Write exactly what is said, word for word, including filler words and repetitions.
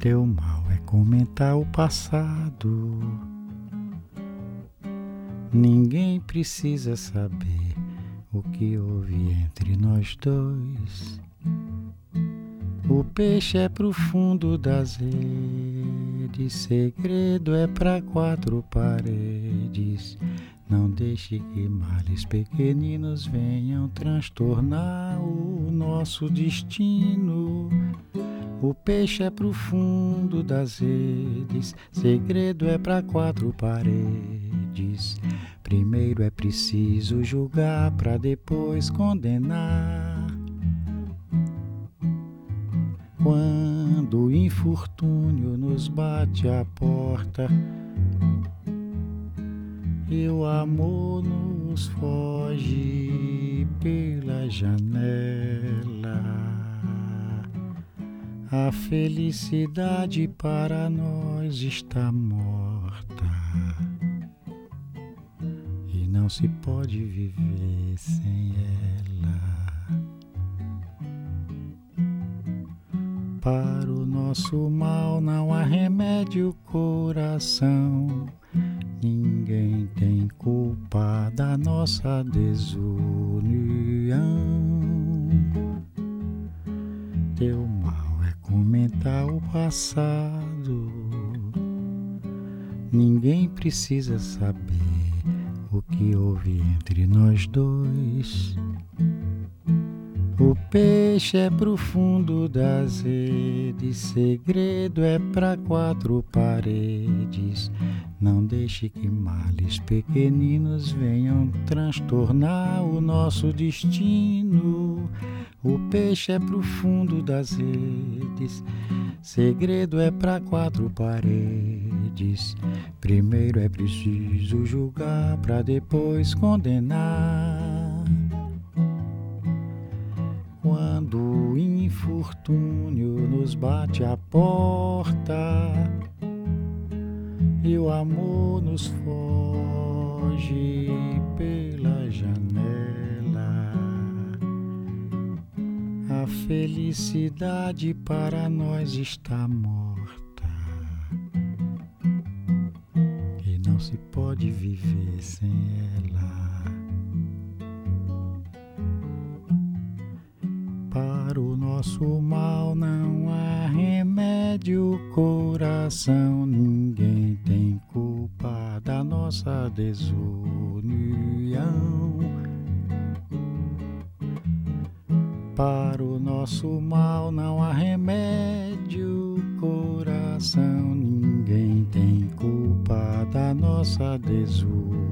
Teu mal é comentar o passado. Ninguém precisa saber o que houve entre nós dois. O peixe é pro fundo das redes, segredo é pra quatro paredes. Não deixe que males pequeninos venham transtornar o nosso destino. O peixe é pro fundo das redes, segredo é pra quatro paredes. Primeiro é preciso julgar pra depois condenar. Quando o infortúnio nos bate à porta e o amor nos foge pela janela, a felicidade para nós está morta e não se pode viver sem ela. Para o nosso mal não há remédio, coração. Ninguém tem culpa da nossa desunião. Teu mal é comentar o passado. Ninguém precisa saber o que houve entre nós dois. O peixe é pro fundo das redes, segredo é pra quatro paredes. Não deixe que males pequeninos venham transtornar o nosso destino. O peixe é pro fundo das redes, segredo é pra quatro paredes. Primeiro é preciso julgar pra depois condenar. Quando o infortúnio nos bate à porta e o amor nos foge pela janela, a felicidade para nós está morta e não se pode viver sem ela. Para o nosso mal não há remédio, coração. Ninguém tem culpa da nossa desunião. Para o nosso mal não há remédio, coração. Ninguém tem culpa da nossa desunião.